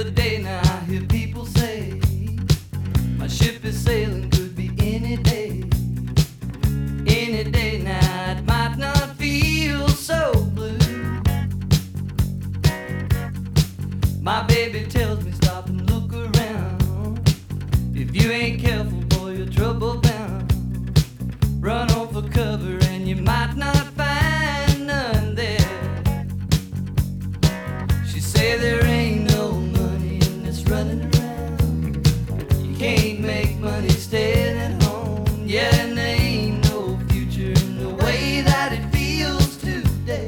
other day now I hear people say my ship is sailing, could be any day. Any day now it might not feel so blue. My baby tells me stop and look around. If you ain't careful, boy, you're trouble bound. Run on for cover and you might not find none there. She say there ain't no money in this running around. You can't make money staying at home. Yeah, and there ain't no future in the way that it feels today.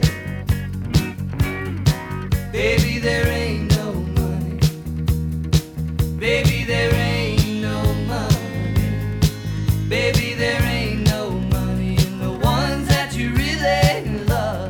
Baby, there ain't no money. Baby, there ain't no money. Baby, there ain't no money in the ones that you really love.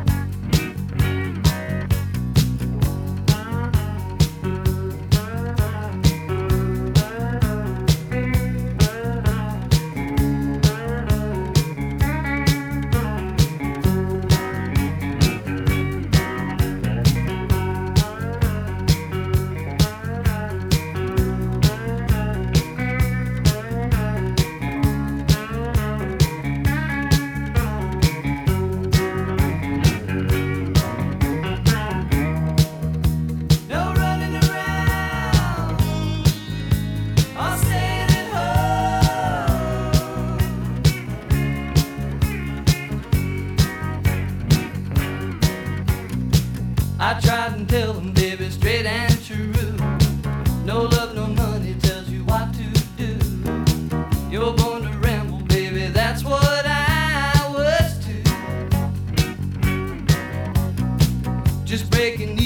No running around or staying at home. I tried and tell them, baby, straight and true. No love, no money tells you what to do. You're born to ramble, baby, that's what I was too. Just breaking